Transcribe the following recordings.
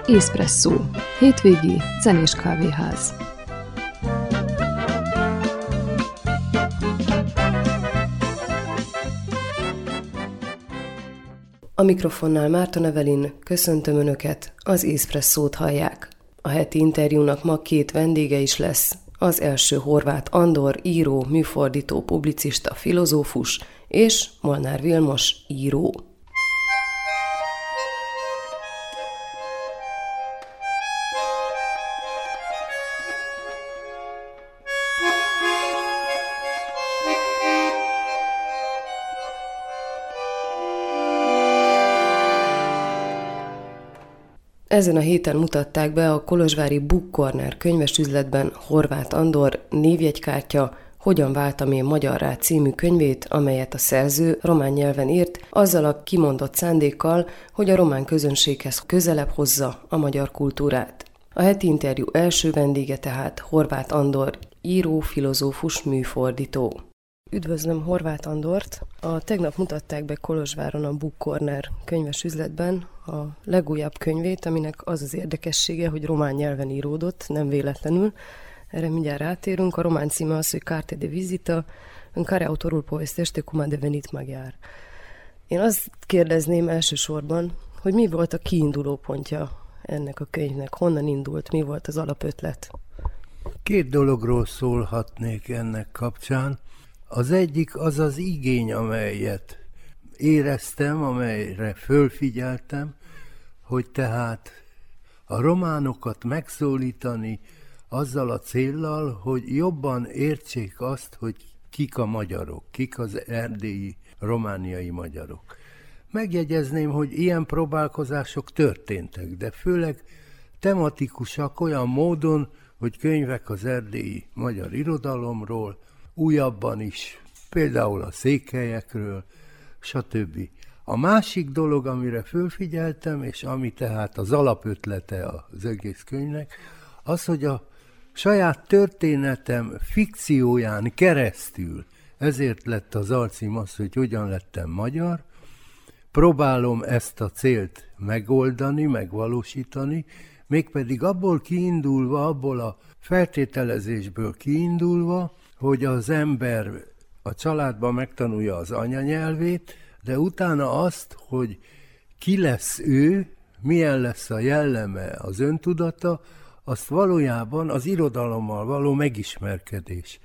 Espresszó. Hétvégi zenés kávéház. A mikrofonnál Márton Evelin, köszöntöm Önöket, az Espresszót hallják. A heti interjúnak ma két vendége is lesz. Az első Horváth Andor, író, műfordító, publicista, filozófus, és Molnár Vilmos, író. Ezen a héten mutatták be a kolozsvári Book Corner könyvesüzletben Horváth Andor névjegykártya Hogyan váltam én magyarrá című könyvét, amelyet a szerző román nyelven írt, azzal a kimondott szándékkal, hogy a román közönséghez közelebb hozza a magyar kultúrát. A heti interjú első vendége tehát Horváth Andor, író, filozófus, műfordító. Üdvözlöm Horváth Andort! Tegnap mutatták be Kolozsváron a Book Corner könyvesüzletben a legújabb könyvét, aminek az az érdekessége, hogy román nyelven íródott, nem véletlenül. Erre mindjárt rátérünk. A román címe az, hogy Carte de Visita, în care autorul povestește cum a devenit maghiar. Én azt kérdezném elsősorban, hogy mi volt a kiinduló pontja ennek a könyvnek, honnan indult, mi volt az alapötlet? Két dologról szólhatnék ennek kapcsán. Az egyik az az igény, amelyet éreztem, amelyre fölfigyeltem, hogy tehát a románokat megszólítani azzal a céllal, hogy jobban értsék azt, hogy kik a magyarok, kik az erdélyi, romániai magyarok. Megjegyezném, hogy ilyen próbálkozások történtek, de főleg tematikusak olyan módon, hogy könyvek az erdélyi magyar irodalomról, újabban is, például a székelyekről, stb. A másik dolog, amire fölfigyeltem, és ami tehát az alapötlete az egész könyvnek, az, hogy a saját történetem fikcióján keresztül, ezért lett az alcím az, hogy hogyan lettem magyar, próbálom ezt a célt megoldani, megvalósítani, mégpedig abból kiindulva, abból a feltételezésből kiindulva, hogy az ember a családban megtanulja az anyanyelvét, de utána azt, hogy ki lesz ő, milyen lesz a jelleme, az öntudata, azt valójában az irodalommal való megismerkedés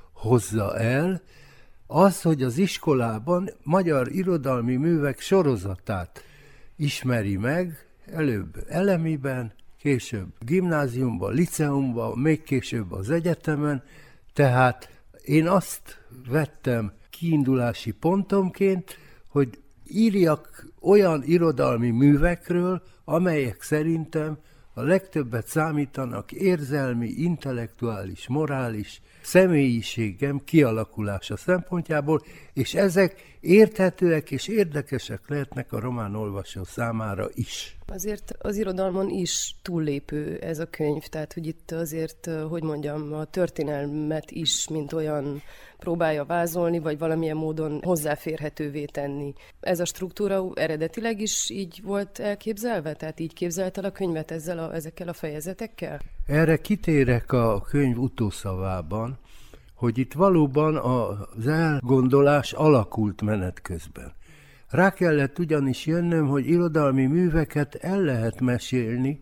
hozza el. Az, hogy az iskolában magyar irodalmi művek sorozatát ismeri meg, előbb elemiben, később gimnáziumban, liceumban, még később az egyetemen, tehát én azt vettem kiindulási pontomként, hogy írjak olyan irodalmi művekről, amelyek szerintem a legtöbbet számítanak érzelmi, intellektuális, morális személyiségem kialakulása szempontjából, és ezek érthetőek és érdekesek lehetnek a román olvasó számára is. Azért az irodalmon is túllépő ez a könyv, tehát hogy itt azért, hogy mondjam, a történelmet is, mint olyan próbálja vázolni, vagy valamilyen módon hozzáférhetővé tenni. Ez a struktúra eredetileg is így volt elképzelve? Tehát így képzelted a könyvet ezekkel a fejezetekkel? Erre kitérek a könyv utószavában, hogy itt valóban az elgondolás alakult menet közben. Rá kellett ugyanis jönnöm, hogy irodalmi műveket el lehet mesélni,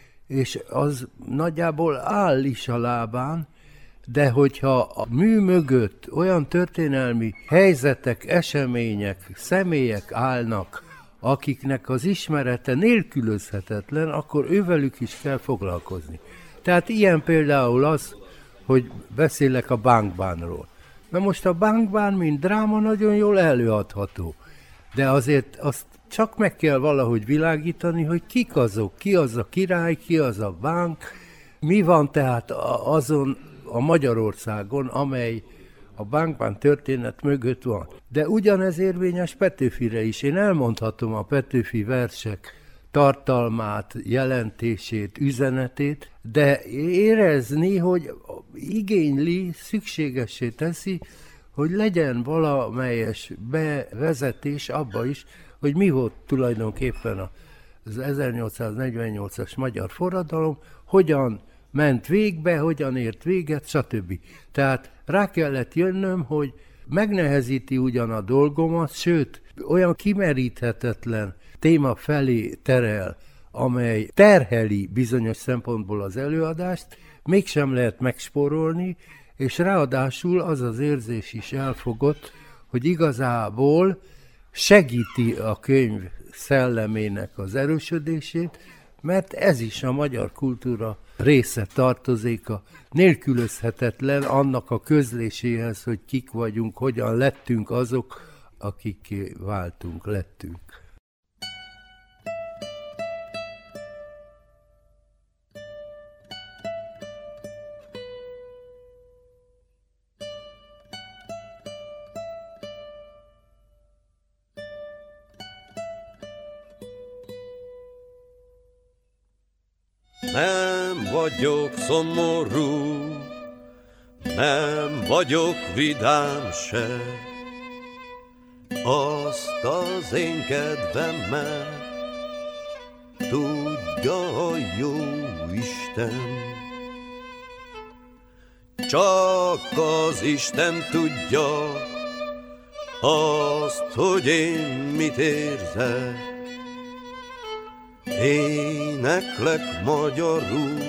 és az nagyjából áll is a lábán, de hogyha a mű mögött olyan történelmi helyzetek, események, személyek állnak, akiknek az ismerete nélkülözhetetlen, akkor ővelük is kell foglalkozni. Tehát ilyen például az, hogy beszélek a Bánkbánról. Na most a Bánkbán, mint dráma nagyon jól előadható, de azért azt csak meg kell valahogy világítani, hogy kik azok, ki az a király, ki az a bánk, mi van tehát azon a Magyarországon, amely a Bánkbán történet mögött van. De ugyanez érvényes Petőfire is. Én elmondhatom a Petőfi versek tartalmát, jelentését, üzenetét, de érezni, hogy igényli, szükségessé teszi, hogy legyen valamelyes bevezetés abba is, hogy mi volt tulajdonképpen a az 1848-as magyar forradalom hogyan ment végbe, hogyan ért véget, stb. Tehát rá kellett jönnöm, hogy megnehezíti ugyan a dolgomat, sőt, olyan kimeríthetetlen téma felé terel, amely terheli bizonyos szempontból az előadást, mégsem lehet megspórolni, és ráadásul az az érzés is elfogott, hogy igazából segíti a könyv szellemének az erősödését, mert ez is a magyar kultúra része tartozik, a nélkülözhetetlen annak a közléséhez, hogy kik vagyunk, hogyan lettünk azok, akik váltunk, lettünk. Nem vagyok szomorú, nem vagyok vidám se, azt az én kedvemet tudja a jó Isten. Csak az Isten tudja azt, hogy én mit érzek. Éneklek magyarul,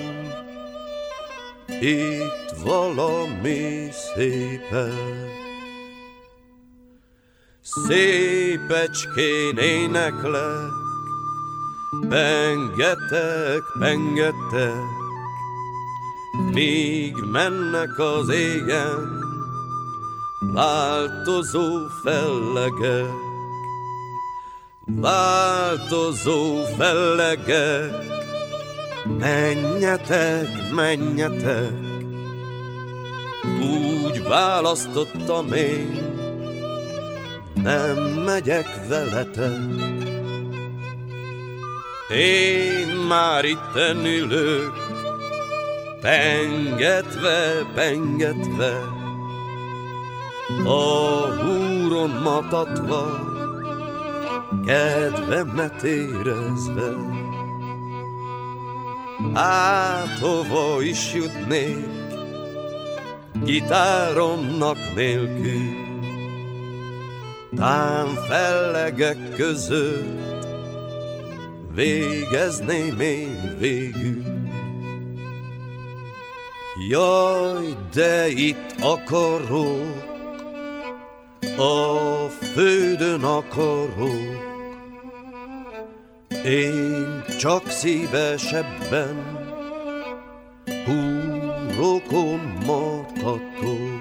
itt valami szépen. Szépecskén éneklek, pengetek, pengetek, míg mennek az égen változó fellegek. Változó fellegek, menjetek, menjetek, úgy választottam én, nem megyek veletek. Én már itten ülök, pengetve, pengetve, a húron matatva, kedvemet érezve. Hát hova is jutnék, gitáromnak nélkül, tán fellegek között végezném én végül. Jaj, de itt akarok, a földön akarok, én csak szívesebben húrokon matatok.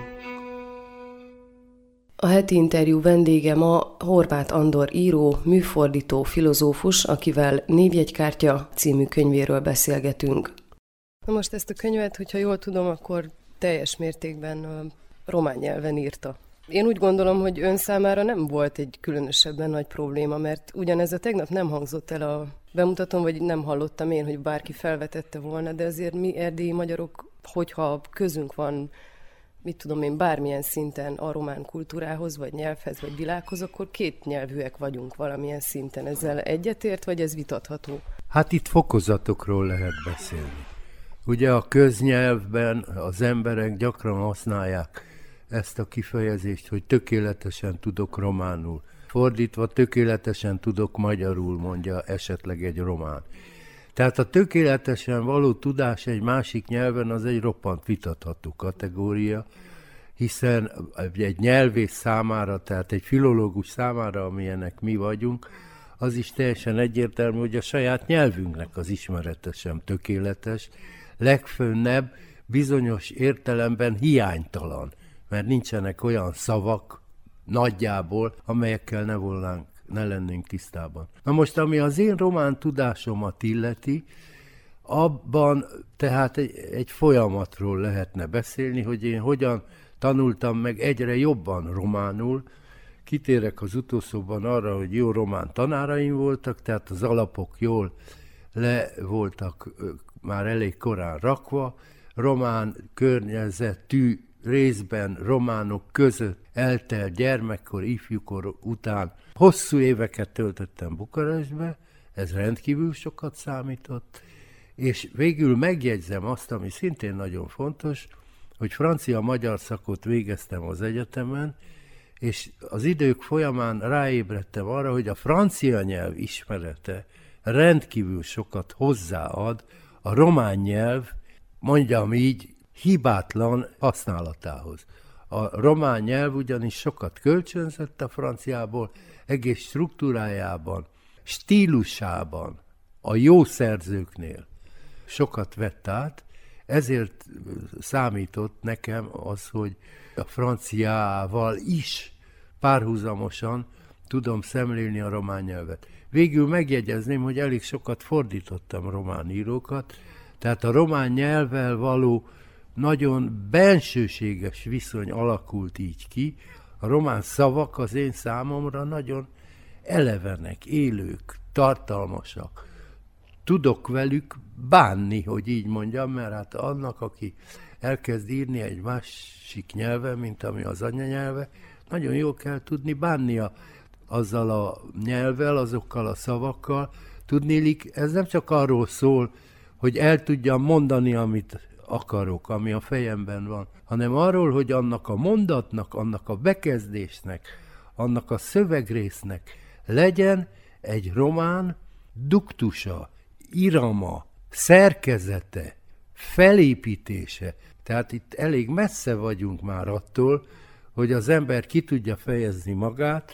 A heti interjú vendége ma Horváth Andor író, műfordító, filozófus, akivel Névjegykártya című könyvéről beszélgetünk. Na most ezt a könyvet, hogyha jól tudom, akkor teljes mértékben román nyelven írta. Én úgy gondolom, hogy ön számára nem volt egy különösebben nagy probléma, mert ugyanez a tegnap nem hangzott el a bemutatón, vagy nem hallottam én, hogy bárki felvetette volna, de azért mi erdélyi magyarok, hogyha közünk van, mit tudom én, bármilyen szinten a román kultúrához, vagy nyelvhez, vagy világhoz, akkor kétnyelvűek vagyunk valamilyen szinten. Ezzel egyetért, vagy ez vitatható? Hát itt fokozatokról lehet beszélni. Ugye a köznyelvben az emberek gyakran használják ezt a kifejezést, hogy tökéletesen tudok románul. Fordítva, tökéletesen tudok magyarul, mondja esetleg egy román. Tehát a tökéletesen való tudás egy másik nyelven az egy roppant vitatható kategória, hiszen egy nyelvész számára, tehát egy filológus számára, amilyenek mi vagyunk, az is teljesen egyértelmű, hogy a saját nyelvünknek az ismerete sem tökéletes, legfőnnebb bizonyos értelemben hiánytalan, mert nincsenek olyan szavak nagyjából, amelyekkel ne lennénk tisztában. Na most, ami az én román tudásomat illeti, abban tehát egy folyamatról lehetne beszélni, hogy én hogyan tanultam meg egyre jobban románul. Kitérek az utószóban arra, hogy jó román tanáraim voltak, tehát az alapok jól le voltak már elég korán rakva, román környezetű, részben románok között eltelt gyermekkor, ifjúkor után hosszú éveket töltöttem Bukarestbe, ez rendkívül sokat számított, és végül megjegyzem azt, ami szintén nagyon fontos, hogy francia-magyar szakot végeztem az egyetemen, és az idők folyamán ráébredtem arra, hogy a francia nyelv ismerete rendkívül sokat hozzáad a román nyelv, mondjam így, hibátlan használatához. A román nyelv ugyanis sokat kölcsönzött a franciából, egész struktúrájában, stílusában, a jó szerzőknél sokat vett át, ezért számított nekem az, hogy a franciával is párhuzamosan tudom szemlélni a román nyelvet. Végül megjegyezném, hogy elég sokat fordítottam román írókat, tehát a román nyelvvel való nagyon bensőséges viszony alakult így ki. A román szavak az én számomra nagyon elevenek, élők, tartalmasak. Tudok velük bánni, hogy így mondjam, mert hát annak, aki elkezd írni egy másik nyelven, mint ami az anyanyelve, nagyon jól kell tudni bánnia azzal a nyelvvel, azokkal a szavakkal. Tudnélik, ez nem csak arról szól, hogy el tudjam mondani, amit akarok, ami a fejemben van, hanem arról, hogy annak a mondatnak, annak a bekezdésnek, annak a szövegrésznek legyen egy román duktusa, irama, szerkezete, felépítése. Tehát itt elég messze vagyunk már attól, hogy az ember ki tudja fejezni magát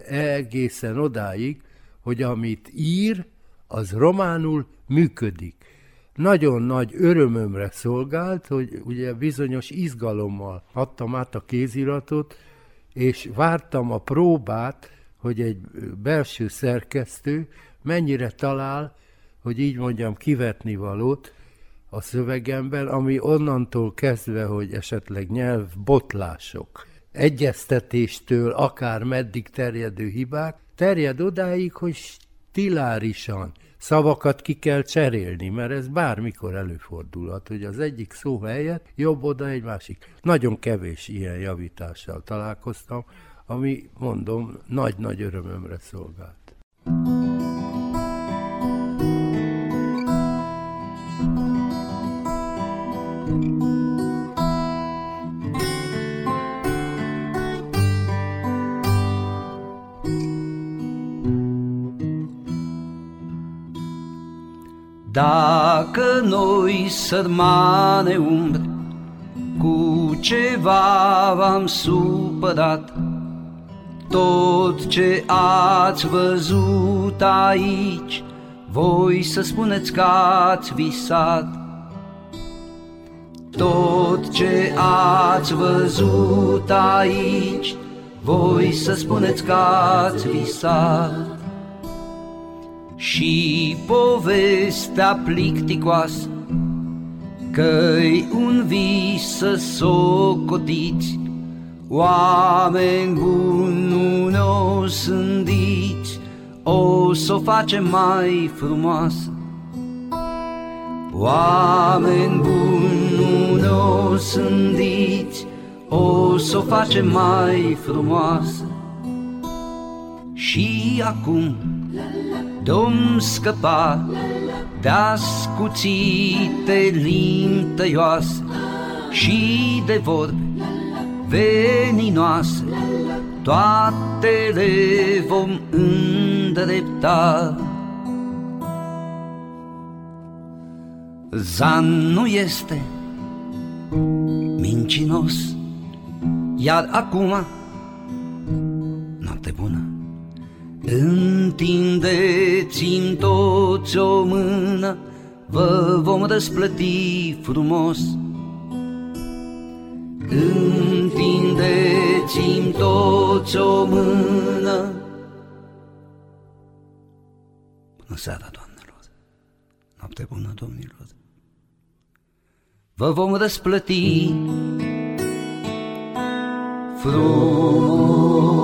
egészen odáig, hogy amit ír, az románul működik. Nagyon nagy örömömre szolgált, hogy ugye bizonyos izgalommal adtam át a kéziratot, és vártam a próbát, hogy egy belső szerkesztő mennyire talál, hogy így mondjam, kivetni valót a szövegemben, ami onnantól kezdve, hogy esetleg nyelvbotlások, egyeztetéstől akár meddig terjedő hibák, terjed odáig, hogy stilárisan szavakat ki kell cserélni, mert ez bármikor előfordulhat, hogy az egyik szó helyett jobb oda egy másik. Nagyon kevés ilyen javítással találkoztam, ami, mondom, nagy-nagy örömömre szolgált. Dacă noi, sărmane umbre, cu ceva v-am supărat, tot ce ați văzut aici, voi să spuneți că ați visat. Tot ce ați văzut aici, voi să spuneți că ați visat. Și povestea plicticoasă, că-i un vis să socotiți, oameni buni nu ne-o sândiți, o s-o facem mai frumoasă. Oameni buni nu ne-o sândiți, o s-o facem mai frumoasă. Și acum dom scăpa de-ascuțite limbi tăioase și de vorbe veninoase, toate le vom îndrepta. Zan nu este mincinos, iar acum, noapte bună, întindeți-mi toți o mână, vă vom răsplăti frumos. Întindeți-mi toți o mână. Bună seara, doamnelor, noapte bună, domnilor. Vă vom răsplăti frumos.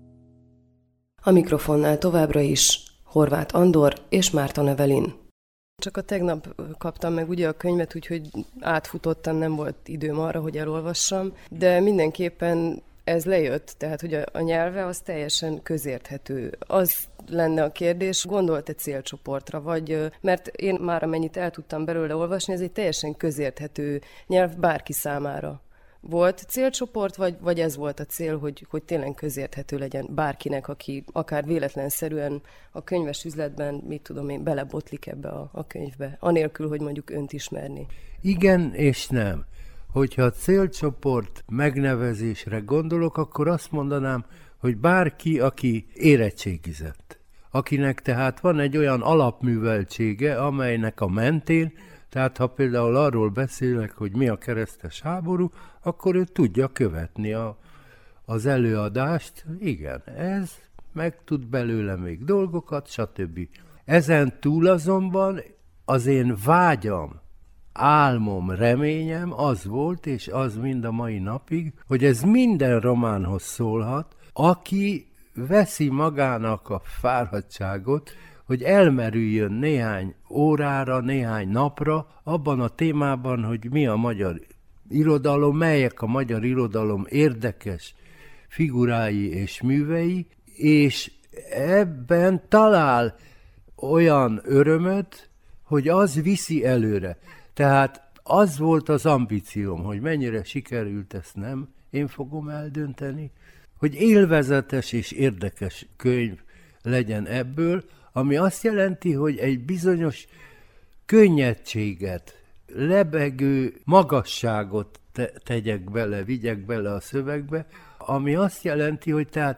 A mikrofonnál továbbra is Horváth Andor és Márton Evelin. Csak a tegnap kaptam meg ugye a könyvet, úgyhogy átfutottam, nem volt időm arra, hogy elolvassam, de mindenképpen ez lejött, tehát hogy a nyelve az teljesen közérthető. Az lenne a kérdés, gondolt-e célcsoportra, vagy, mert én már amennyit el tudtam belőle olvasni, ez egy teljesen közérthető nyelv bárki számára. Volt célcsoport, vagy ez volt a cél, hogy tényleg közérthető legyen bárkinek, aki akár véletlenszerűen a könyves üzletben, mit tudom én, belebotlik ebbe a könyvbe, anélkül, hogy mondjuk önt ismerni? Igen és nem. Hogyha a célcsoport megnevezésre gondolok, akkor azt mondanám, hogy bárki, aki érettségizett, akinek tehát van egy olyan alapműveltsége, amelynek a mentén, tehát ha például arról beszélek, hogy mi a keresztes háború, akkor ő tudja követni az előadást. Igen, ez meg tud belőle még dolgokat, stb. Ezen túl azonban az én vágyam, álmom, reményem az volt, és az mind a mai napig, hogy ez minden románhoz szólhat, aki veszi magának a fáradtságot, hogy elmerüljön néhány órára, néhány napra abban a témában, hogy mi a magyar irodalom, melyek a magyar irodalom érdekes figurái és művei, és ebben talál olyan örömöt, hogy az viszi előre. Tehát az volt az ambícióm, hogy mennyire sikerült, ezt nem én fogom eldönteni, hogy élvezetes és érdekes könyv legyen ebből, ami azt jelenti, hogy egy bizonyos könnyedséget, lebegő magasságot tegyek bele, vigyek bele a szövegbe, ami azt jelenti, hogy tehát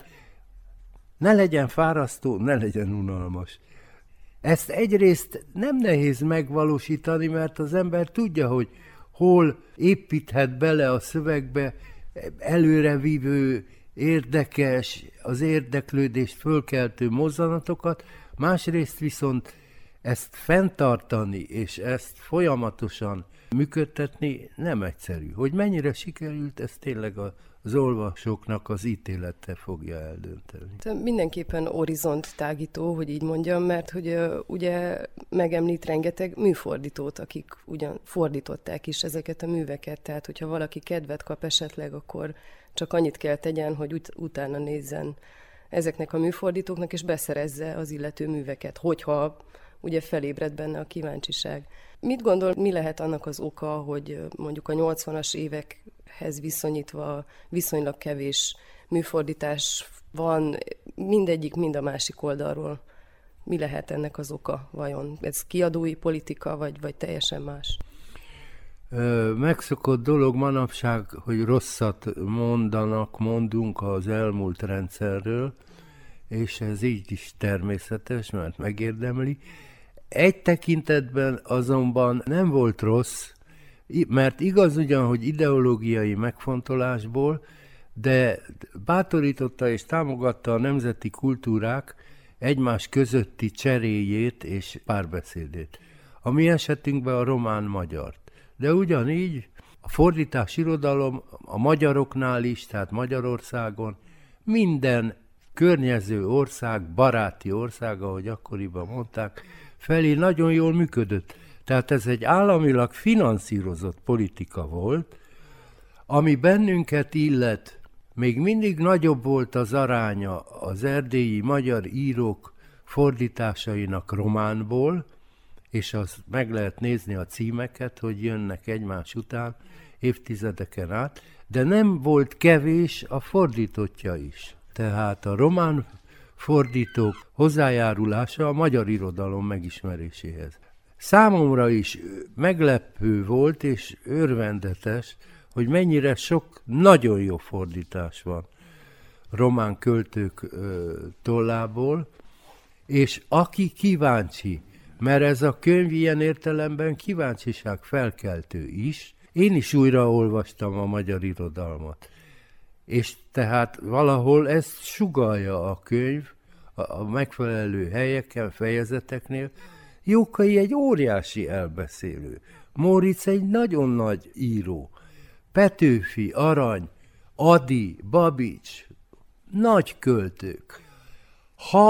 ne legyen fárasztó, ne legyen unalmas. Ezt egyrészt nem nehéz megvalósítani, mert az ember tudja, hogy hol építhet bele a szövegbe előrevívő, érdekes, az érdeklődést fölkeltő mozzanatokat, másrészt viszont ezt fenntartani, és ezt folyamatosan működtetni nem egyszerű. Hogy mennyire sikerült, ez tényleg az olvasóknak az ítélete fogja eldönteni. Mindenképpen horizonttágító, hogy így mondjam, mert hogy ugye megemlít rengeteg műfordítót, akik ugyan fordították is ezeket a műveket, tehát hogyha valaki kedvet kap esetleg, akkor csak annyit kell tegyen, hogy utána nézzen ezeknek a műfordítóknak, és beszerezze az illető műveket, hogyha ugye felébred benne a kíváncsiság. Mit gondol, mi lehet annak az oka, hogy mondjuk a 80-as évekhez viszonyítva viszonylag kevés műfordítás van, mindegyik, mind a másik oldalról? Mi lehet ennek az oka vajon? Ez kiadói politika, vagy teljesen más? Megszokott dolog manapság, hogy rosszat mondunk az elmúlt rendszerről, és ez így is természetes, mert megérdemli. Egy tekintetben azonban nem volt rossz, mert igaz ugyan, hogy ideológiai megfontolásból, de bátorította és támogatta a nemzeti kultúrák egymás közötti cseréjét és párbeszédét. A mi esetünkben a román-magyart. De ugyanígy a fordítás irodalom a magyaroknál is, tehát Magyarországon minden környező ország, baráti ország, ahogy akkoriban mondták, felé nagyon jól működött. Tehát ez egy államilag finanszírozott politika volt, ami bennünket illet. Még mindig nagyobb volt az aránya az erdélyi magyar írók fordításainak románból, és az meg lehet nézni a címeket, hogy jönnek egymás után évtizedeken át, de nem volt kevés a fordítottja is. Tehát a román fordítók hozzájárulása a magyar irodalom megismeréséhez. Számomra is meglepő volt és örvendetes, hogy mennyire sok nagyon jó fordítás van román költők tollából, és aki kíváncsi, mert ez a könyv ilyen értelemben kíváncsiság felkeltő is, én is újra olvastam a magyar irodalmat. És tehát valahol ezt sugallja a könyv a megfelelő helyeken, fejezeteknél. Jókai egy óriási elbeszélő. Móricz egy nagyon nagy író. Petőfi, Arany, Ady, Babics, nagy költők. Ha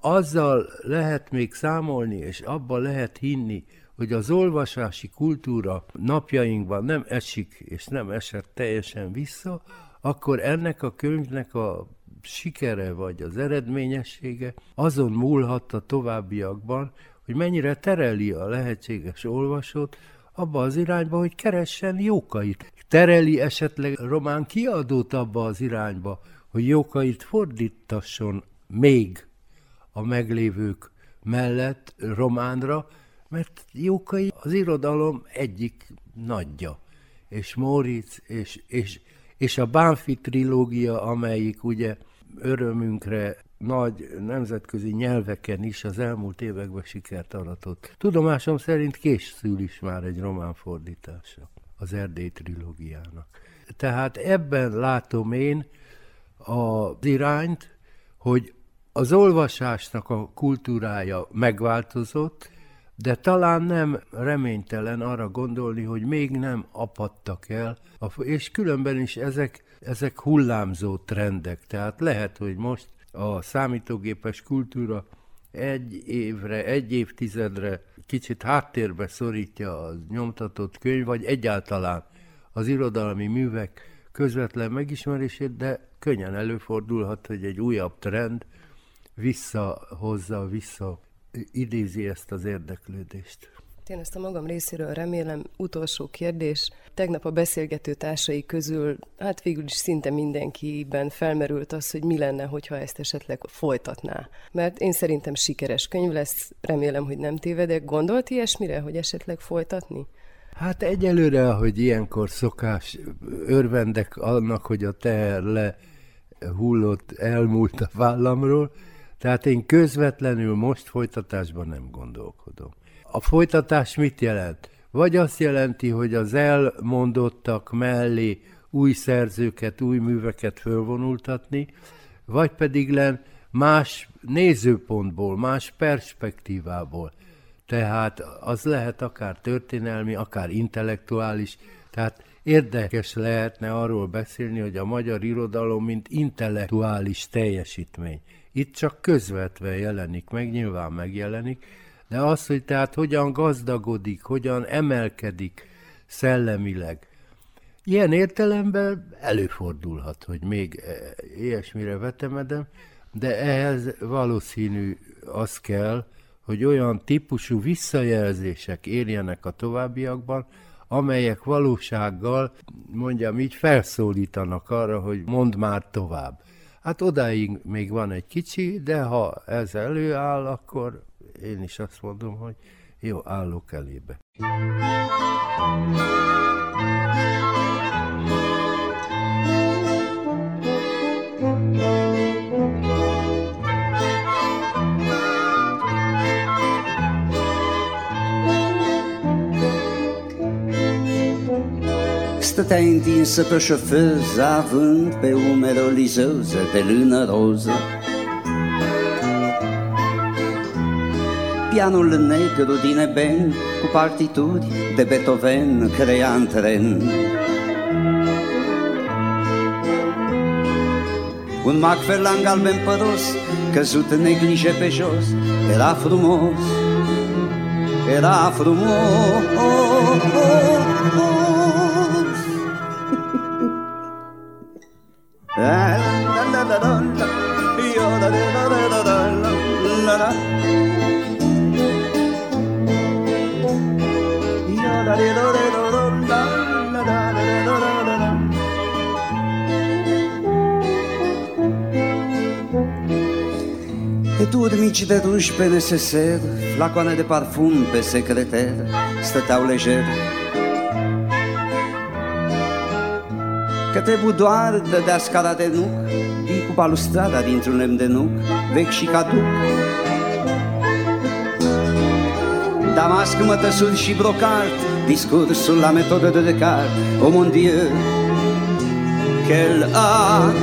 azzal lehet még számolni, és abban lehet hinni, hogy az olvasási kultúra napjainkban nem esik, és nem esett teljesen vissza, akkor ennek a könyvnek a sikere vagy az eredményessége azon múlhat a továbbiakban, hogy mennyire tereli a lehetséges olvasót abba az irányba, hogy keressen Jókait. Tereli esetleg román kiadót abba az irányba, hogy Jókait fordítasson még a meglévők mellett románra, mert Jókai az irodalom egyik nagyja, és Móricz, és a Bánffy trilógia, amelyik ugye örömünkre nagy nemzetközi nyelveken is az elmúlt években sikert aratott. Tudomásom szerint készül is már egy román fordítása az Erdély trilógiának. Tehát ebben látom én az irányt, hogy az olvasásnak a kultúrája megváltozott, de talán nem reménytelen arra gondolni, hogy még nem apadtak el, és különben is ezek hullámzó trendek. Tehát lehet, hogy most a számítógépes kultúra egy évtizedre kicsit háttérbe szorítja a nyomtatott könyv, vagy egyáltalán az irodalmi művek közvetlen megismerését, de könnyen előfordulhat, hogy egy újabb trend idézi ezt az érdeklődést. Én ezt a magam részéről remélem. Utolsó kérdés. Tegnap a beszélgető társai közül, hát végül is szinte mindenkiben felmerült az, hogy mi lenne, hogyha ezt esetleg folytatná. Mert én szerintem sikeres könyv lesz, remélem, hogy nem tévedek. Gondolt ilyesmire, hogy esetleg folytatni? Hát egyelőre, ahogy ilyenkor szokás, örvendek annak, hogy a teher lehullott, elmúlt a vállamról, tehát én közvetlenül most folytatásban nem gondolkodom. A folytatás mit jelent? Vagy azt jelenti, hogy az elmondottak mellé új szerzőket, új műveket fölvonultatni, vagy pedig más nézőpontból, más perspektívából. Tehát az lehet akár történelmi, akár intellektuális, tehát érdekes lehetne arról beszélni, hogy a magyar irodalom mint intellektuális teljesítmény. Itt csak közvetve jelenik meg, nyilván megjelenik, de az, hogy tehát hogyan gazdagodik, hogyan emelkedik szellemileg. Ilyen értelemben előfordulhat, hogy még ilyesmire vetemedem, de ehhez valószínű az kell, hogy olyan típusú visszajelzések érjenek a továbbiakban, amelyek valósággal, mondjam így, felszólítanak arra, hogy mondd már tovább. Hát odáig még van egy kicsi, de ha ez előáll, akkor én is azt mondom, hogy jó, állok elébe. Stătea întinsă pe șofez, având pe umeri o lizoză de lână roză. Pianul negru din eben, cu partituri de Beethoven, crea în tren. Un macferlang galben păros, căzut în neglige pe jos, era frumos, era frumos. Eturi mici de duș pe neseser, flacoane de parfum pe secreter, stăteau lejer. Către budoar dădea scara de nuc, vii cu balustrada dintr-un lemn de nuc, vechi și caduc. Damasc, mătăsuri și brocart, discursul la metodă de Descartes. Oh mon Dieu, quel art,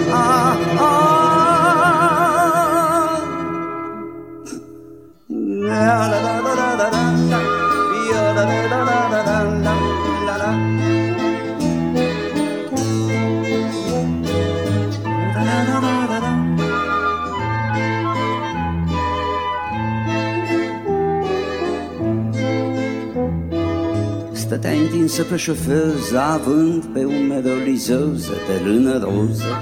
stătea întinsă pe șofeuză, având pe umeri o lizeuză de lână roză.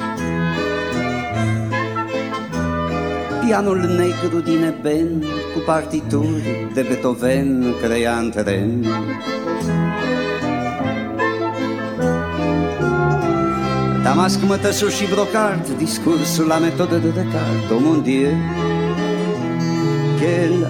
Pianul negru din eben, cu partituri de Beethoven, crea în tren. Damasc, mătăsuri și brocart, discursul la metodă de Descartes. Oh mon Dieu, quel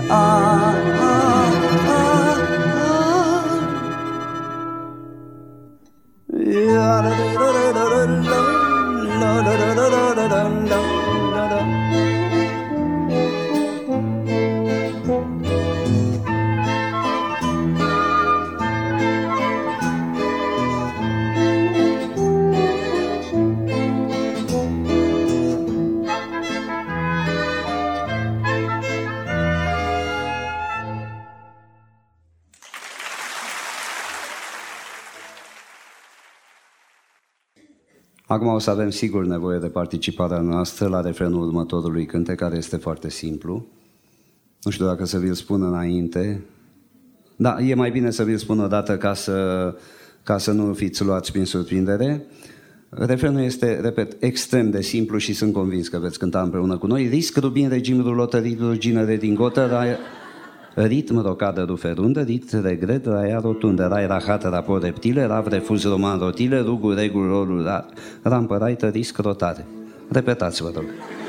Acum o să avem sigur nevoie de participarea noastră la refrenul următorului cântec, care este foarte simplu. Nu știu dacă să vi-l spun înainte. Da, e mai bine să vi-l spun odată ca să nu fiți luați prin surprindere. Refrenul este, repet, extrem de simplu și sunt convins că veți cânta împreună cu noi. Risc, rubin, regim, rulotă, rit, rugină, redingotă, ritm, rocadă, ruferundă, rit, regret, raia, rotundă, rai, rahat, raport, reptile, rav, refuz, roman, rotile, rugul, regul, rolul, rampă, raită, risc, rotare. Repetați, vă rog.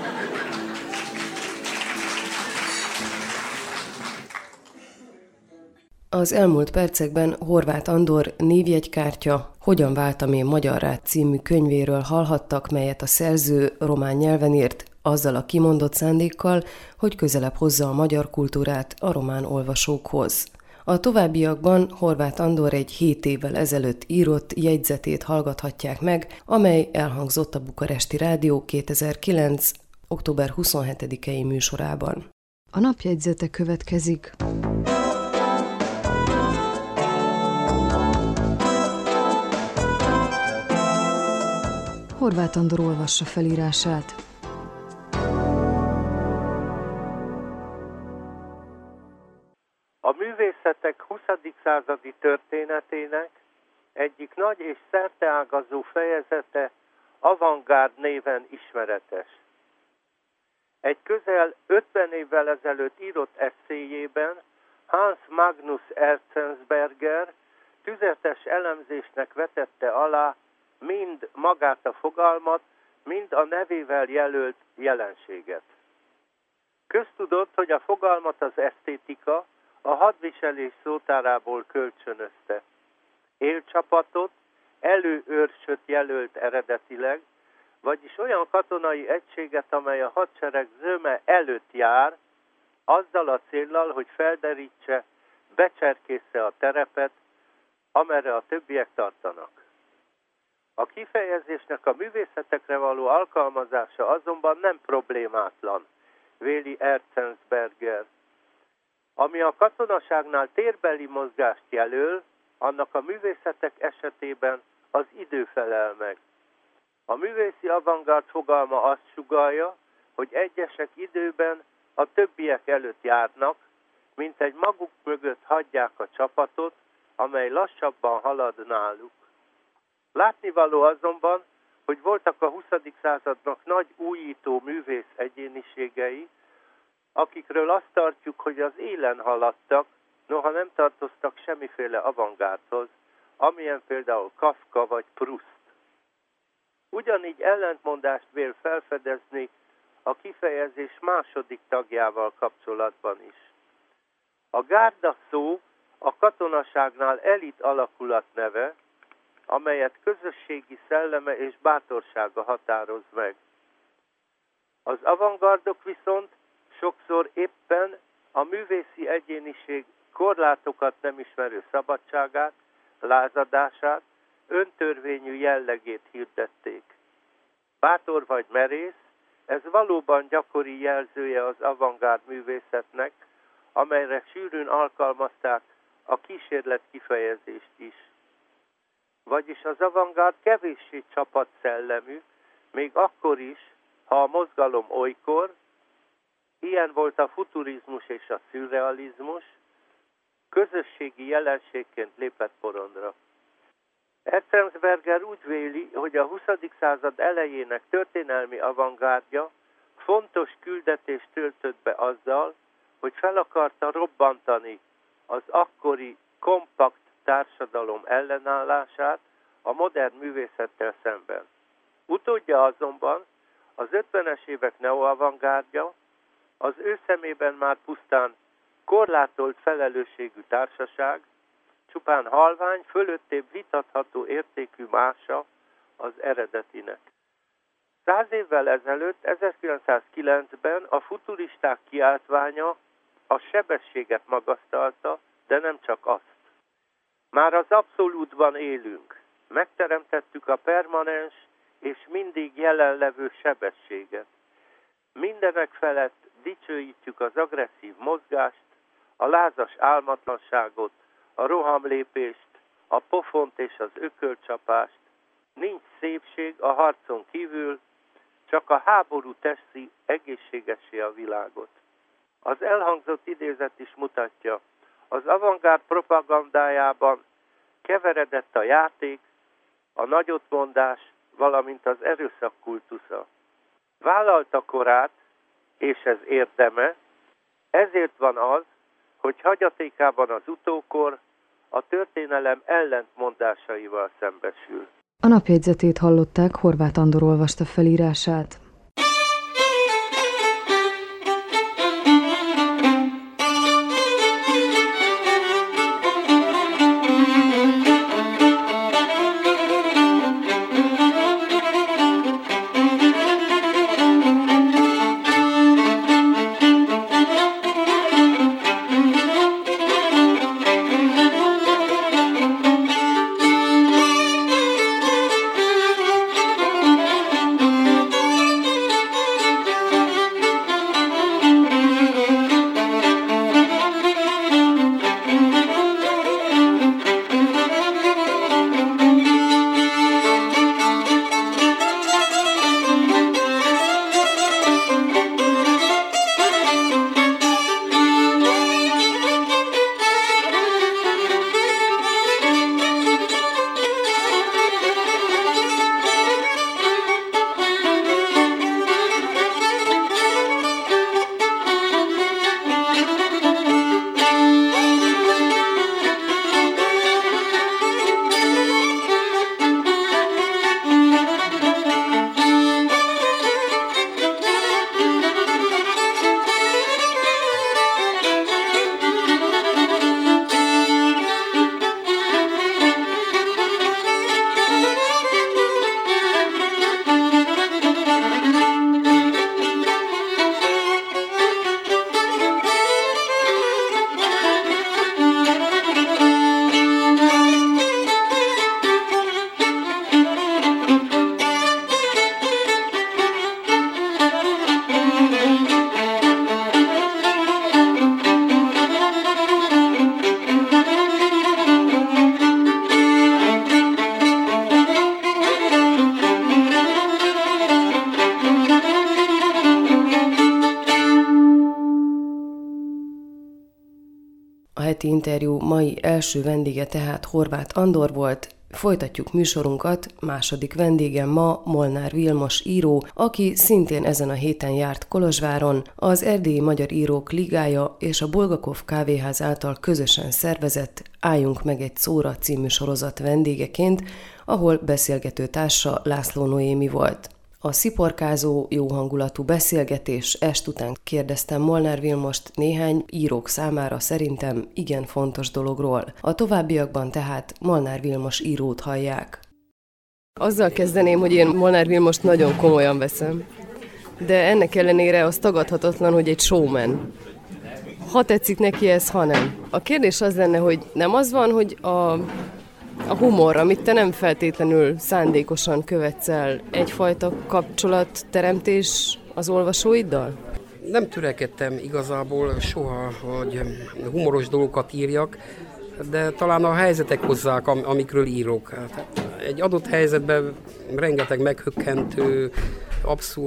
Az elmúlt percekben Horváth Andor Névjegykártya, Hogyan váltam én magyarrá című könyvéről hallhattak, melyet a szerző román nyelven írt, azzal a kimondott szándékkal, hogy közelebb hozza a magyar kultúrát a román olvasókhoz. A továbbiakban Horváth Andor egy 7 évvel ezelőtt írott jegyzetét hallgathatják meg, amely elhangzott a Bukaresti Rádió 2009. október 27-i műsorában. A napjegyzete következik. Horváth Andor olvassa felírását. A művészetek 20. századi történetének egyik nagy és szerteágazó fejezete avantgárd néven ismeretes. Egy közel 50 évvel ezelőtt írott esszéjében Hans Magnus Enzensberger tüzetes elemzésnek vetette alá mind magát a fogalmat, mind a nevével jelölt jelenséget. Köztudott, hogy a fogalmat az esztétika a hadviselés szótárából kölcsönözte. Élcsapatot, előőrsöt jelölt eredetileg, vagyis olyan katonai egységet, amely a hadsereg zöme előtt jár, azzal a céllal, hogy felderítse, becserkészze a terepet, amerre a többiek tartanak. A kifejezésnek a művészetekre való alkalmazása azonban nem problémátlan, véli Enzensberger. Ami a katonaságnál térbeli mozgást jelöl, annak a művészetek esetében az idő felel meg. A művészi avantgárd fogalma azt sugallja, hogy egyesek időben a többiek előtt járnak, mint egy maguk mögött hagyják a csapatot, amely lassabban halad náluk. Látnivaló azonban, hogy voltak a 20. századnak nagy újító művész egyéniségei, akikről azt tartjuk, hogy az élen haladtak, noha nem tartoztak semmiféle avantgárdhoz, amilyen például Kafka vagy Proust. Ugyanígy ellentmondást vél felfedezni a kifejezés második tagjával kapcsolatban is. A gárda szó a katonaságnál elit alakulat neve, amelyet közösségi szelleme és bátorsága határoz meg. Az avantgárdok viszont sokszor éppen a művészi egyéniség korlátokat nem ismerő szabadságát, lázadását, öntörvényű jellegét hirdették. Bátor vagy merész, ez valóban gyakori jelzője az avantgárd művészetnek, amelyre sűrűn alkalmazták a kísérlet kifejezést is. Vagyis az avantgárd kevéssé csapatszellemű, még akkor is, ha a mozgalom olykor, ilyen volt a futurizmus és a szürrealizmus, közösségi jelenségként lépett porondra. Enzensberger úgy véli, hogy a 20. század elejének történelmi avantgárdja fontos küldetést töltött be azzal, hogy fel akarta robbantani az akkori kompakt társadalom ellenállását a modern művészettel szemben. Utódja azonban az 50-es évek neoavantgárdja, az ő szemében már pusztán korlátolt felelősségű társaság, csupán halvány, fölöttébb vitatható értékű mása az eredetinek. 100 évvel ezelőtt, 1909-ben a futuristák kiáltványa a sebességet magasztalta, de nem csak azt. Már az abszolútban élünk. Megteremtettük a permanens és mindig jelenlevő sebességet. Mindenek felett dicsőítjük az agresszív mozgást, a lázas álmatlanságot, a rohamlépést, a pofont és az ökölcsapást. Nincs szépség a harcon kívül, csak a háború teszi egészségessé a világot. Az elhangzott idézet is mutatja, az avantgárd propagandájában keveredett a játék, a nagyotmondás, valamint az erőszak kultusza. Vállalta korát, és ez érdeme, ezért van az, hogy hagyatékában az utókor a történelem ellentmondásaival szembesül. A napjegyzetét hallották, Horváth Andor olvasta felírását. heti interjú mai első vendége tehát Horváth Andor volt. Folytatjuk műsorunkat, második vendégem ma Molnár Vilmos író, aki szintén ezen a héten járt Kolozsváron, az Erdélyi Magyar Írók Ligája és a Bulgakov Kávéház által közösen szervezett Álljunk meg egy szóra című sorozat vendégeként, ahol beszélgető társa László Noémi volt. A sziporkázó, jó hangulatú beszélgetés est után kérdeztem Molnár Vilmost néhány írók számára szerintem igen fontos dologról. A továbbiakban tehát Molnár Vilmos írót hallják. Azzal kezdeném, hogy én Molnár Vilmost nagyon komolyan veszem, de ennek ellenére az tagadhatatlan, hogy egy showman. Ha tetszik neki ez, ha nem. A kérdés az lenne, hogy nem az van, hogy a humor, amit te nem feltétlenül szándékosan követsz el, egyfajta kapcsolatteremtés az olvasóiddal? Nem törekedtem igazából soha, hogy humoros dolgokat írjak, de talán a helyzetek hozzák, amikről írok. Hát egy adott helyzetben rengeteg meghökkentő, abszurd vagy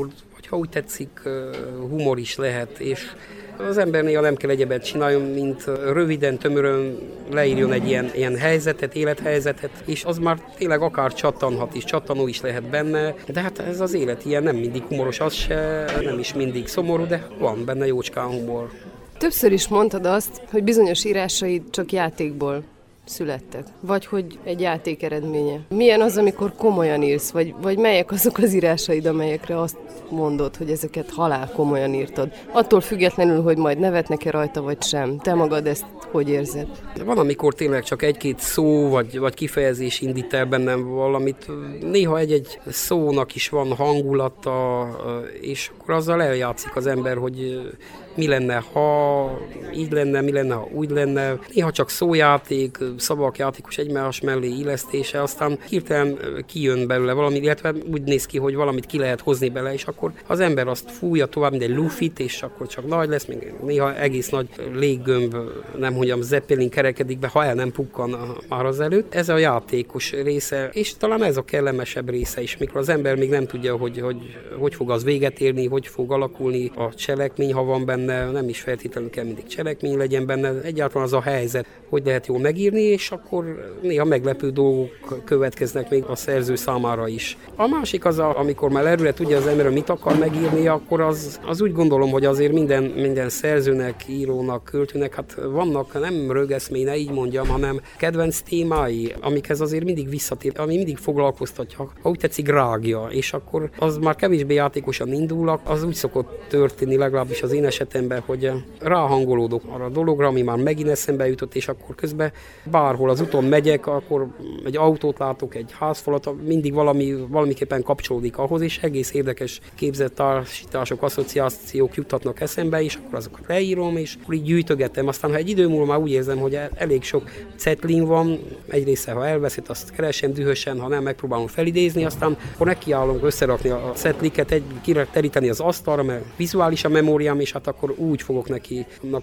ha úgy tetszik, humor is lehet, és az ember néha nem kell egyebet csináljon, mint röviden, tömören leírjon egy ilyen helyzetet, élethelyzetet, és az már tényleg akár csattanhat is, csattanó is lehet benne, de hát ez az élet ilyen, nem mindig humoros, az se, nem is mindig szomorú, de van benne jócskán humor. Többször is mondtad azt, hogy bizonyos írásaid csak játékból születtek, vagy hogy egy játék eredménye. Milyen az, amikor komolyan írsz, vagy melyek azok az írásaid, amelyekre azt mondod, hogy ezeket halál komolyan írtad? Attól függetlenül, hogy majd nevetnek-e rajta, vagy sem. Te magad ezt hogy érzed? Van, amikor tényleg csak egy-két szó, vagy kifejezés indít el bennem valamit. Néha egy-egy szónak is van hangulata, és akkor azzal eljátszik az ember, hogy mi lenne, ha így lenne, mi lenne, ha úgy lenne. Néha csak szójáték, szavak játékos egymás mellé illesztése, aztán hirtelen kijön belőle valami, illetve úgy néz ki, hogy valamit ki lehet hozni bele, és akkor az ember azt fújja tovább, mint egy lufit, és akkor csak nagy lesz, még néha egész nagy léggömb, nem mondjam, zeppelin kerekedik be, ha el nem pukkan már az előtt. Ez a játékos része, és talán ez a kellemesebb része is, mikor az ember még nem tudja, hogy fog az véget érni, hogy fog alakulni a cselekmény, ha van benne, nem is feltétlenül kell mindig cselekmény legyen benne, egyáltalán az a helyzet, hogy lehet jól megírni, és akkor néha meglepő dolgok következnek még a szerző számára is. A másik az, amikor már előre tudja az ember, mit akar megírni, akkor az úgy gondolom, hogy azért minden szerzőnek, írónak, költőnek, hát vannak nem rögeszmény, ne így mondjam, hanem kedvenc témái, amikhez azért mindig visszatér, ami mindig foglalkoztatja, ha úgy tetszik, rágja, és akkor az már kevésbé játékosan indul, az úgy szokott történni, legalábbis az én esetemben, hogy ráhangolódok arra a dologra, ami már megint eszembe jutott, és akkor közben bárhol az úton megyek, akkor egy autót látok, egy házfalat, mindig valamiképpen kapcsolódik ahhoz, és egész érdekes képzett társítások, asszociációk juttatnak eszembe, és akkor azokat leírom, és akkor így gyűjtögetem. Aztán, ha egy idő múlva már úgy érzem, hogy elég sok cetlin van, egyrészt, ha elveszett, azt keresem dühösen, ha nem, megpróbálom felidézni, aztán akkor nekiállom összerakni a cetliket, teríteni az asztalra, mert vizuális a memóriám, és hát akkor úgy fogok neki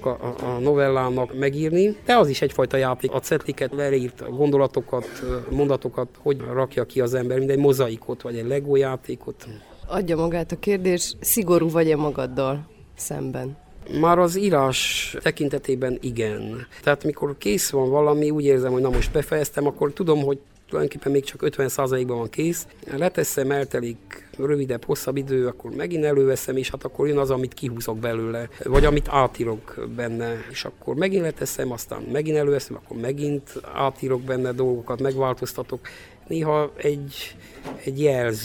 a novellának megírni. De az is egyfajta játék. A cetliket leírt gondolatokat, mondatokat, hogy rakja ki az ember, mint egy mozaikot, vagy egy Lego játékot. Adja magát a kérdés, szigorú vagy-e magaddal szemben? Már az írás tekintetében igen. Tehát mikor kész van valami, úgy érzem, hogy na most befejeztem, akkor tudom, hogy tulajdonképpen még csak 50%-ban van kész. Leteszem, eltelik rövidebb, hosszabb idő, akkor megint előveszem, és hát akkor jön az, amit kihúzok belőle, vagy amit átírok benne, és akkor megint leteszem, aztán megint előveszem, akkor megint átírok benne dolgokat, megváltoztatok. Néha egy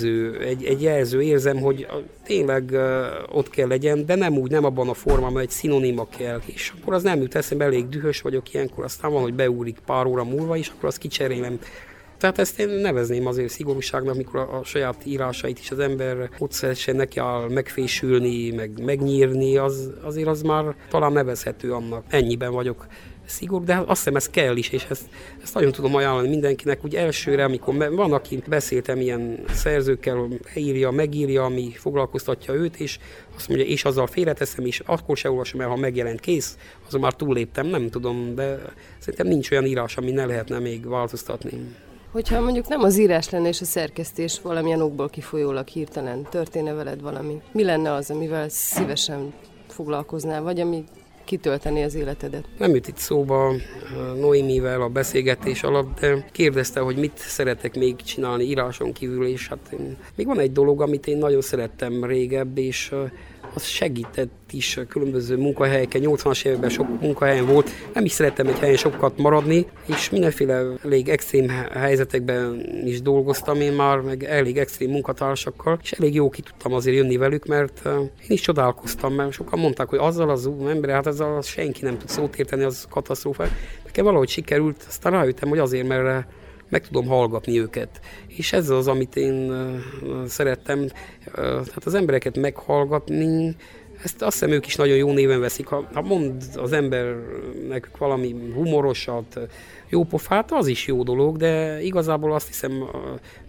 jelző érzem, hogy tényleg ott kell legyen, de nem úgy, nem abban a formában, egy szinoníma kell, és akkor az nem jut eszembe, elég dühös vagyok ilyenkor, aztán van, hogy beúrik pár óra múlva, és akkor azt kicserélem. Tehát ezt én nevezném azért szigorúságnak, mikor a saját írásait is az ember módszeresen neki áll megfésülni, meg megnyírni, azért az már talán nevezhető annak. Ennyiben vagyok szigorú, de azt hiszem ez kell is, és ezt nagyon tudom ajánlani mindenkinek, úgy elsőre, amikor van, aki beszéltem ilyen szerzőkkel, leírja, megírja, ami foglalkoztatja őt, és azt mondja, és azzal félreteszem, és akkor se olvasom el, ha megjelent, kész, azon már túlléptem, nem tudom, de szerintem nincs olyan írás, ami ne lehetne még változtatni. Hogyha mondjuk nem az írás lenne és a szerkesztés valamilyen okból kifolyólag hirtelen történne veled valami, mi lenne az, amivel szívesen foglalkoznál, vagy ami kitölteni az életedet? Nem jut itt szóba Noémivel a beszélgetés alatt, de kérdezte, hogy mit szeretek még csinálni íráson kívül, és hát még van egy dolog, amit én nagyon szerettem régebb, és az segített is különböző munkahelyeken, 80-as években sok munkahelyen volt, nem is szerettem egy helyen sokat maradni, és mindenféle elég extrém helyzetekben is dolgoztam én már, meg elég extrém munkatársakkal, és elég jó ki tudtam azért jönni velük, mert én is csodálkoztam, mert sokan mondták, hogy azzal az ember, hát ezzel senki nem tud szót érteni, az katasztrófa. Nekem valahogy sikerült, aztán rájöttem, hogy azért, mert meg tudom hallgatni őket. És ez az, amit én szerettem, tehát az embereket meghallgatni, ezt azt hiszem ők is nagyon jó néven veszik. Ha mond az embernek valami humorosat, jó pofát, az is jó dolog, de igazából azt hiszem,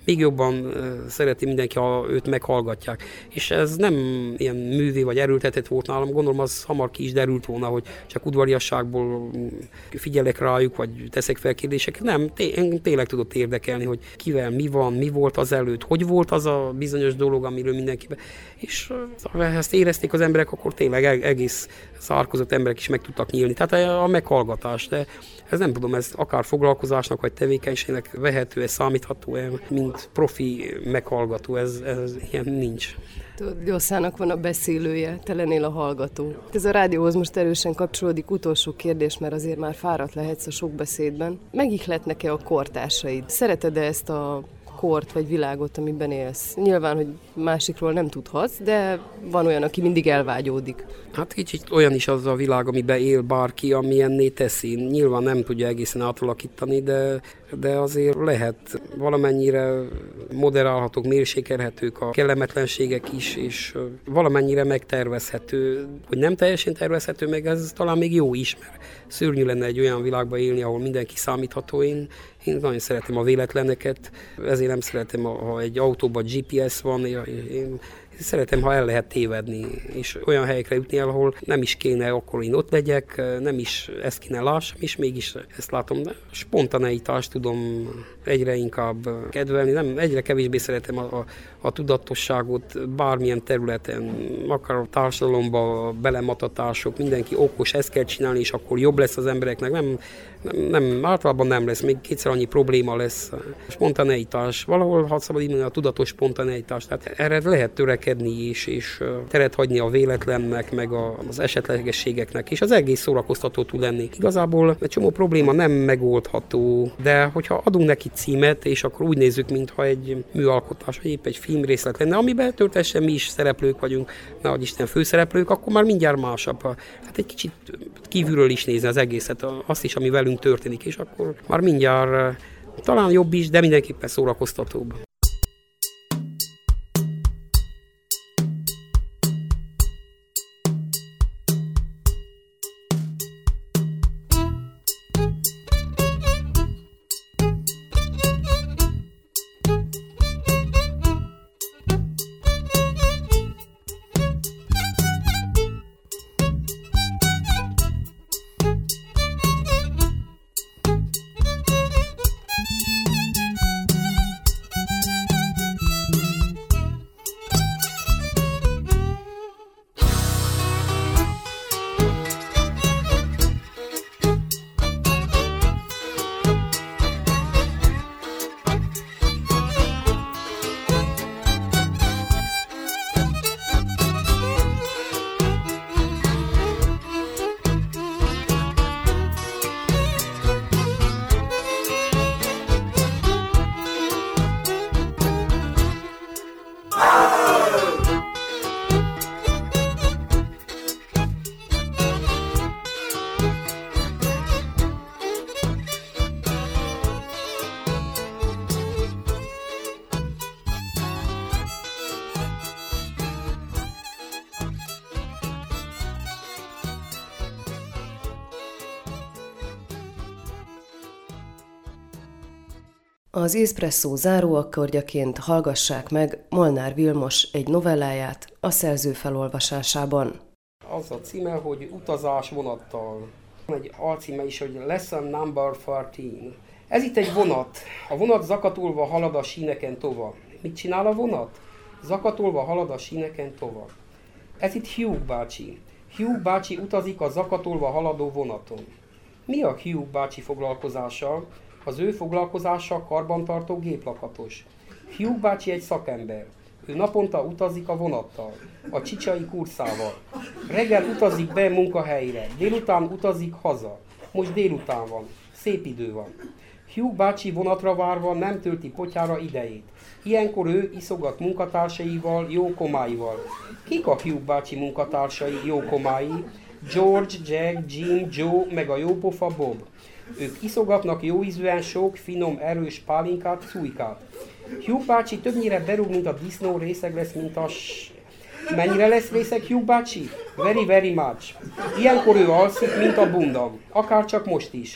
még jobban szereti mindenki, ha őt meghallgatják. És ez nem ilyen művé vagy erőltetett volt nálam, gondolom az hamar ki is derült volna, hogy csak udvariasságból figyelek rájuk, vagy teszek fel kérdéseket. Nem, engem tényleg tudott érdekelni, hogy kivel mi van, mi volt az előtt, hogy volt az a bizonyos dolog, amiről mindenkiben. És ha ezt érezték az emberek, akkor tényleg egész zárkozott emberek is meg tudtak nyílni. Tehát a meghallgatás, de ez nem tudom, ez akár foglalkozásnak vagy tevékenységnek vehető, ez számítható, mint profi meghallgató, ez ilyen nincs. Gyosszának van a beszélője, te lennél a hallgató. Ez a rádióhoz most erősen kapcsolódik, utolsó kérdés, mert azért már fáradt lehetsz a sok beszédben. Megihletnek-e a kortársaid? Szereted-e ezt a kort vagy világot, amiben élsz? Nyilván, hogy másikról nem tudhatsz, de van olyan, aki mindig elvágyódik. Hát kicsit olyan is az a világ, amiben él bárki, amilyenné teszi. Nyilván nem tudja egészen átalakítani, de azért lehet valamennyire moderálhatók, mérsékelhetők a kellemetlenségek is, és valamennyire megtervezhető, hogy nem teljesen tervezhető, meg ez talán még jó is, mert szörnyű lenne egy olyan világban élni, ahol mindenki számítható. Én nagyon szeretem a véletleneket, ezért nem szeretem, ha egy autóban GPS van, én szeretem, ha el lehet tévedni, és olyan helyekre jutni el, ahol nem is kéne, akkor én ott legyek, nem is ezt kéne lássam, és mégis ezt látom. De spontaneitást tudom egyre inkább kedvelni, egyre kevésbé szeretem a tudatosságot bármilyen területen, akár a társadalomba belematatások, mindenki okos, ezt kell csinálni, és akkor jobb lesz az embereknek. Nem, általában nem lesz, még kétszer annyi probléma lesz. Spontaneitás, valahol, ha szabad így mondani, a tudatos spontaneitás. Tehát erre lehet törekedni és teret hagyni a véletlennek, meg az esetlegességeknek, és az egész szórakoztató tud lenni. Igazából egy csomó probléma nem megoldható, de hogyha adunk neki címet, és akkor úgy nézzük, mintha egy műalkotás, vagy épp egy filmrészlet lenne, amiben történetesen mi is szereplők vagyunk, nehogy Isten főszereplők, akkor már mindjárt másabb. Hát egy kicsit kívülről is nézni az egészet, azt is, ami velünk történik, és akkor már mindjárt talán jobb is, de mindenképpen szórakoztatóbb. Az Espresszó záróakkordjaként hallgassák meg Molnár Vilmos egy novelláját a szerző felolvasásában. Az a címe, hogy Utazás vonattal. Van egy alcíme is, hogy Lesson Number 13. Ez itt egy vonat. A vonat zakatolva halad a síneken tova. Mit csinál a vonat? Zakatolva halad a síneken tova. Ez itt Hugh bácsi. Hugh bácsi utazik a zakatolva haladó vonaton. Mi a Hugh bácsi foglalkozása? Az ő foglalkozása karbantartó géplakatos. Hugh bácsi egy szakember. Ő naponta utazik a vonattal, a csicsai kurszával. Reggel utazik be munkahelyre, délután utazik haza. Most délután van, szép idő van. Hugh bácsi vonatra várva nem tölti potyára idejét. Ilyenkor ő iszogat munkatársaival, jókomáival. Kik a Hugh bácsi munkatársai, jókomái? George, Jack, Jim, Joe, meg a jópofa Bob. Ők iszogatnak jóízűen sok, finom, erős pálinkát, szújkát. Hugh bácsi többnyire berúg, mint a disznó, részeg lesz, mint a Mennyire lesz részeg Hugh bácsi? Very, very much. Ilyenkor ő alszik, mint a bunda. Akár csak most is.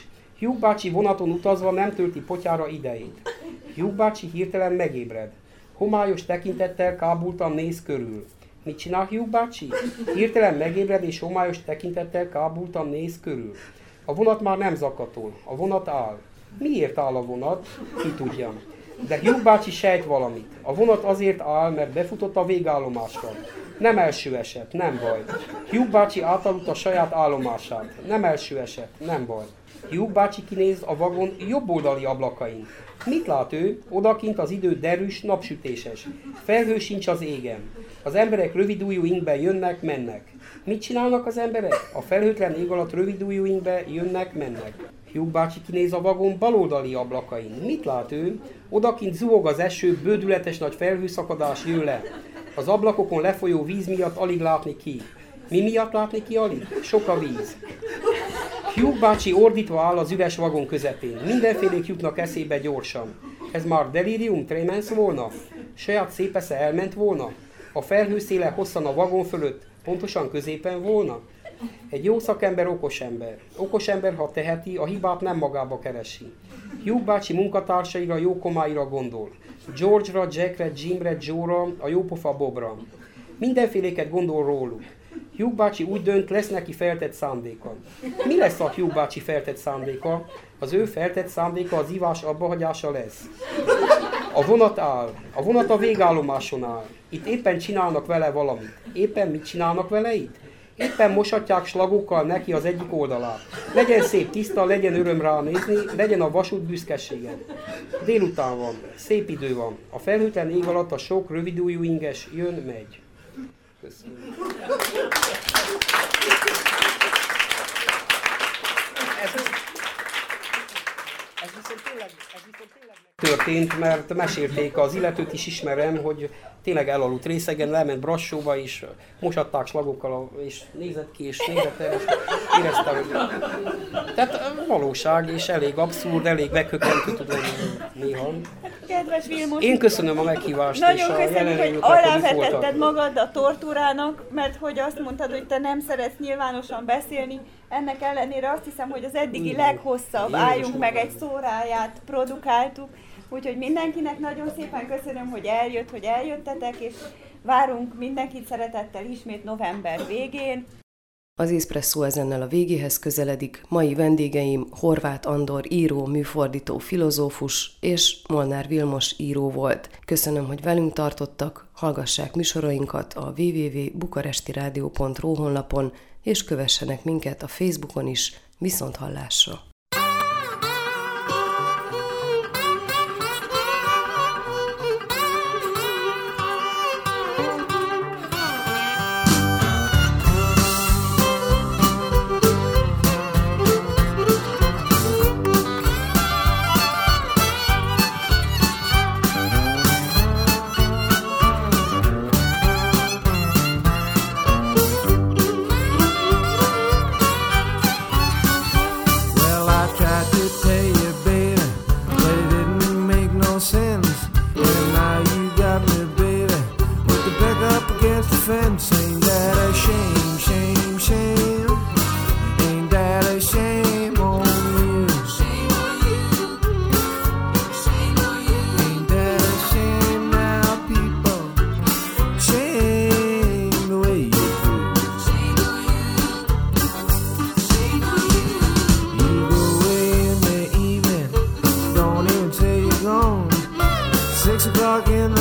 Hugh bácsi vonaton utazva nem tölti potyára idejét. Hugh bácsi hirtelen megébred. Homályos tekintettel kábultan néz körül. Mit csinál Hugh bácsi? Hirtelen megébred és homályos tekintettel kábultan néz körül. A vonat már nem zakatol, a vonat áll. Miért áll a vonat? Ki tudja. De Hugh bácsi sejt valamit. A vonat azért áll, mert befutott a végállomásra. Nem első eset, nem baj. Hugh bácsi átaludt a saját állomását. Nem első eset, nem baj. Hugh bácsi kinéz a vagon jobboldali ablakain. Mit lát ő? Odakint az idő derűs, napsütéses. Felhő sincs az égen. Az emberek rövidújú ingbe jönnek, mennek. Mit csinálnak az emberek? A felhőtlen ég alatt rövidújú ingbe jönnek, mennek. Hugh bácsi kinéz a vagon baloldali ablakain. Mit lát ő? Odakint zuhog az eső, bődületes nagy felhőszakadás jön le. Az ablakokon lefolyó víz miatt alig látni ki. Mi miatt látni ki alig? Sok a víz. Hugh bácsi ordítva áll az üres vagon közepén. Mindenfélék jutnak eszébe gyorsan. Ez már delirium tremens volna? Saját szép esze elment volna? A felhőszéle hosszan a vagon fölött, pontosan középen volna? Egy jó szakember okos ember. Okos ember, ha teheti, a hibát nem magába keresi. Hugh bácsi munkatársaira, jókomáira gondol. George-ra, Jackre, Jimre, Joe-ra, a jópofa Bobra. Mindenféléket gondol róluk. Hugh bácsi úgy dönt, lesz neki feltett szándéka. Mi lesz a Hugh bácsi feltett szándéka? Az ő feltett szándéka az ivás abbahagyása lesz. A vonat áll. A vonat a végállomáson áll. Itt éppen csinálnak vele valamit. Éppen mit csinálnak vele itt? Éppen mosatják slagókkal neki az egyik oldalát. Legyen szép tiszta, legyen öröm ránézni, legyen a vasút büszkesége. Délután van, szép idő van. A felhőtlen ég alatt a sok rövidújú inges jön, megy. Köszönöm. Ez viszont tényleg történt, mert mesélték, az illetőt is ismerem, hogy tényleg elaludt részegen, lement Brassóba, és mosatták slagokkal, és nézett ki, és nézett el, és éreztem, hogy... Tehát valóság, és elég abszurd, elég meghökkentő tud lenni néha. Kedves Vilmos! Én köszönöm a meghívást, nagyon és a köszönjük, hogy alávetetted magad a tortúrának, mert hogy azt mondtad, hogy te nem szeretsz nyilvánosan beszélni. Ennek ellenére azt hiszem, hogy az eddigi leghosszabb Álljunk meg egy szóráját produkáltuk. Úgyhogy mindenkinek nagyon szépen köszönöm, hogy eljöttetek, és várunk mindenkit szeretettel ismét november végén. Az Espresso ezennel a végéhez közeledik. Mai vendégeim Horváth Andor író, műfordító, filozófus és Molnár Vilmos író volt. Köszönöm, hogy velünk tartottak, hallgassák műsorainkat a www.bukarestiradio.ru honlapon, és kövessenek minket a Facebookon is. Viszonthallásra! O'clock in